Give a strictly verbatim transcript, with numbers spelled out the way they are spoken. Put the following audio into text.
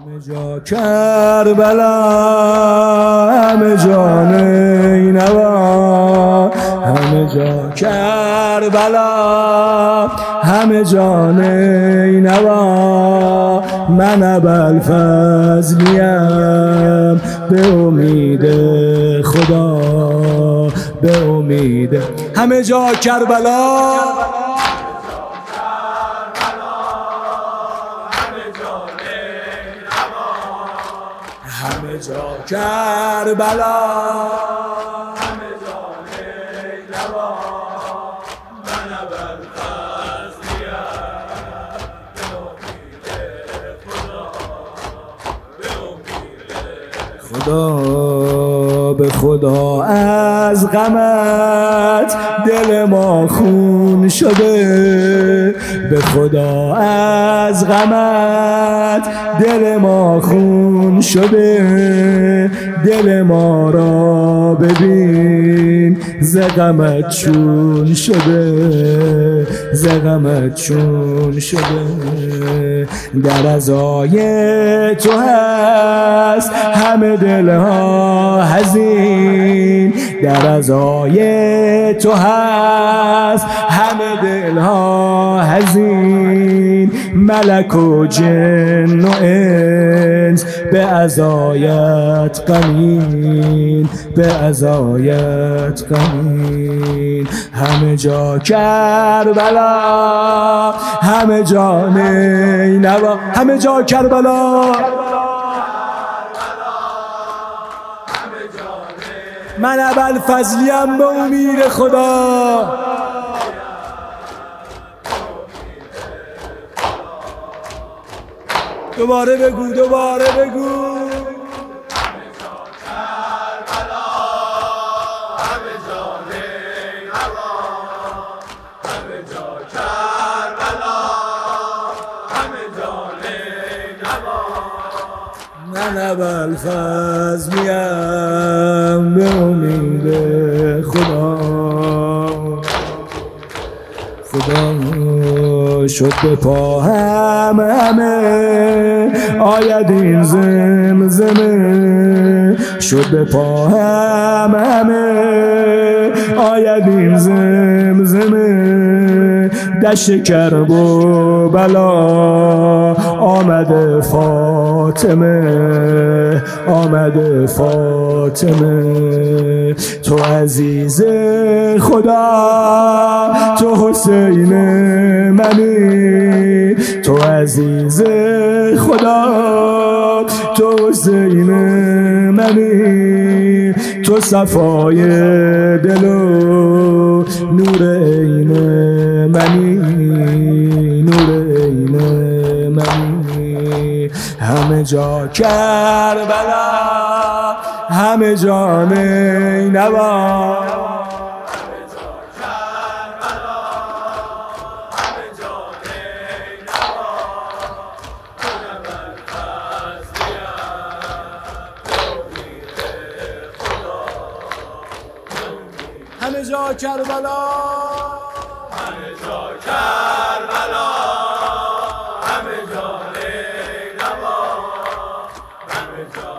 همه جا کربلا، همه جا نینوا، همه جا کربلا، همه جا نینوا. من ابوالفضلیم به امید خدا، به امید همه جا کربلا، همه جا کربلا، همه جا نینوا. من ابوالفضلیم به امید خدا، به امید خدا. به خدا از غمت دل ما خون شده، به خدا از غمت دل ما خون شده. دل ما را ببین ز غمت چون شده، ز غمت چون شده. در عزای تو هست همه دلها حزین، در عزای تو هست همه دلها حزین. ملک و جن و انس به عزایت غمین، به عزایت غمین. همه جا کربلا، همه جا نینوا، همه جا کربلا. من ابوالفضلیم به امید خدا. دوباره بگو، دوباره بگو. همه جا کربلا، همه جا نینوا، همه جا کربلا، همه جا نینوا. من ابوالفضلیم به امید خدا. خدا شد به پا هم همه آید این زمزمه، شد به پا هم همه آید این زمزمه. دشت کرب و بلا آمده فاطمه، آمده فاطمه. تو عزیز خدا، تو حسین منی، تو عزیز خدا، تو حسین منی. تو صفای دل و نور عین منی، نور عین منی. همه جا کربلا، همه جا نینوا، همه جا کربلا، همه جا کربلا، همه جا نینوا، همه جا